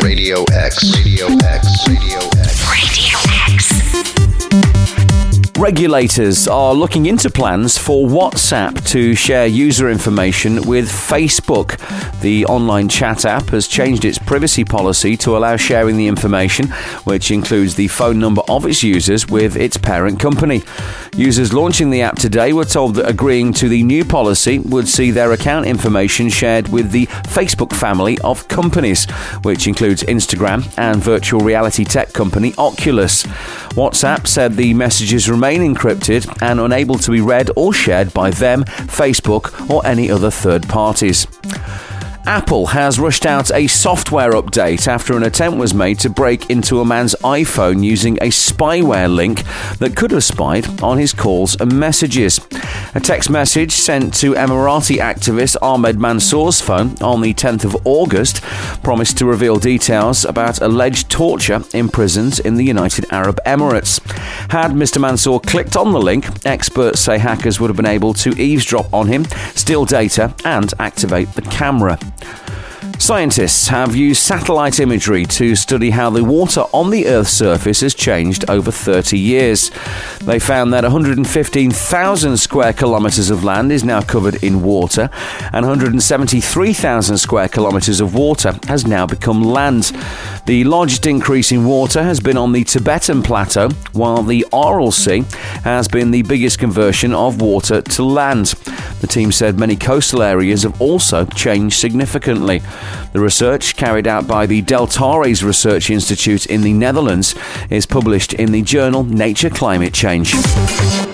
Radio X. Radio X. Radio X. Radio X. Regulators are looking into plans for WhatsApp to share user information with Facebook. The online chat app has changed its privacy policy to allow sharing the information, which includes the phone number of its users, with its parent company. Users launching the app today were told that agreeing to the new policy would see their account information shared with the Facebook family of companies, which includes Instagram and virtual reality tech company Oculus. WhatsApp said the messages remain encrypted and unable to be read or shared by them, Facebook, or any other third parties. Apple has rushed out a software update after an attempt was made to break into a man's iPhone using a spyware link that could have spied on his calls and messages. A text message sent to Emirati activist Ahmed Mansour's phone on the 10th of August promised to reveal details about alleged torture in prisons in the United Arab Emirates. Had Mr. Mansour clicked on the link, experts say hackers would have been able to eavesdrop on him, steal data, and activate the camera. Scientists have used satellite imagery to study how the water on the Earth's surface has changed over 30 years. They found that 115,000 square kilometres of land is now covered in water, and 173,000 square kilometres of water has now become land. The largest increase in water has been on the Tibetan Plateau, while the Aral Sea has been the biggest conversion of water to land. The team said many coastal areas have also changed significantly. The research, carried out by the Deltares Research Institute in the Netherlands, is published in the journal Nature Climate Change.